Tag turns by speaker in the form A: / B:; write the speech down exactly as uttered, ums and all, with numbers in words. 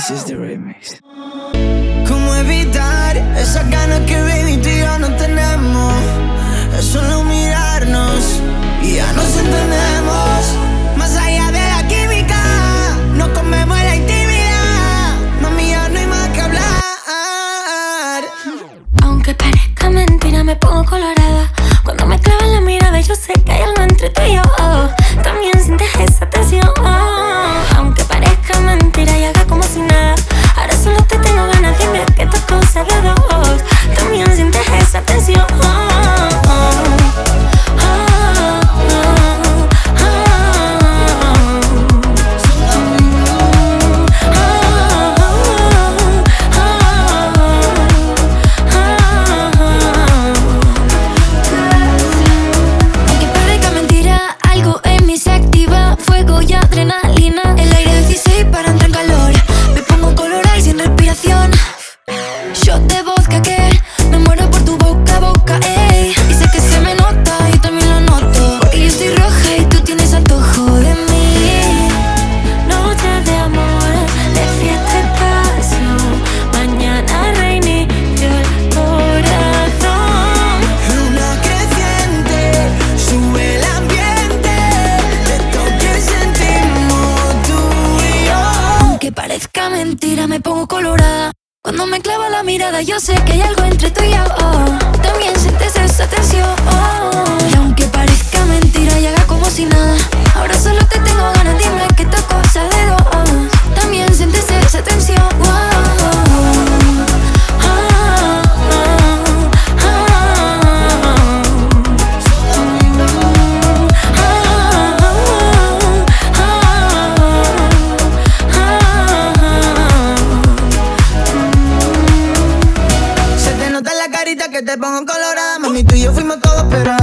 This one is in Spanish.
A: This is the remix.
B: ¿Cómo evitar esas ganas que baby tú y yo no tenemos? Es solo mirarnos y ya nos entendemos. Más allá de la química, nos comemos en la intimidad. Mami, ya no hay más que hablar.
C: Aunque parezca mentira, me pongo colorada cuando me clavan la mirada. Yo sé que hay algo entre tú y yo. También sientes esa tensión. Aunque parezca mentira y haga como si nada, ahora solo te tengo ganas. Dime que esto es cosa de dos. También sientes esa tensión. Parezca mentira, me pongo colorada cuando me clava la mirada. Yo sé que hay algo entre tú y yo. También sientes esa tensión. Y aunque parezca mentira y haga como si nada, ahora solo te tengo ganas. Dime que esto es cosa de dos. También sientes esa tensión.
B: Que te pongo colorada, mami, tú y yo fuimos todos, pero